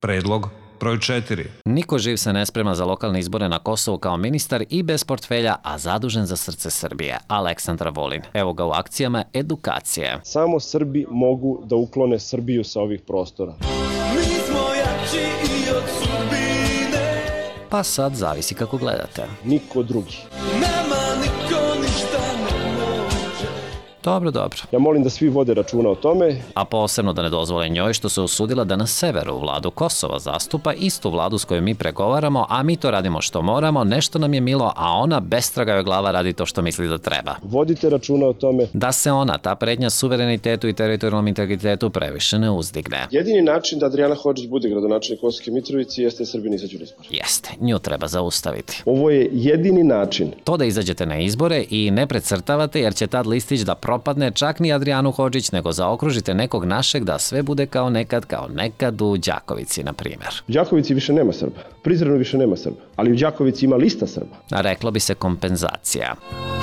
Predlog broj 4. Niko živ se ne sprema za lokalne izbore na Kosovu kao ministar i bez portfelja, a zadužen za srce Srbije. Aleksandar Vulin. Evo ga u akcijama edukacije. Samo Srbi mogu da uklone Srbiju sa ovih prostora. Mi smo jači i od sudbine. Pa sad zavisi kako gledate. Niko drugi. Nama niko ništa ne može. Dobro. Ja molim da svi vode računa o tome. A posebno da ne dozvole njoj što se usudila da na severu vladu Kosova zastupa istu vladu s kojom mi pregovaramo, a mi to radimo što moramo, nešto nam je milo, a ona bestraga joj glava radi to što misli da treba. Vodite računa o tome. Da se ona, ta pretnja suverenitetu i teritorijalnom integritetu previše ne uzdigne. Jedini način da Adrijana Hodžić bude gradonačelnik Kosovske Mitrovice jeste da Srbi ne izađu na izbore. Jeste, nju treba zaustaviti. Ovo je jedini način. To da izađete na izbore i ne precrtavate jer će tad listić da propadne čak ni Adrijanu Hodžić, nego zaokružite nekog našeg da sve bude kao nekad u Đakovici, na primjer. U Đakovici više nema Srba. Prizrenu više nema Srba. Ali u Đakovici ima lista Srba. A reklo bi se kompenzacija.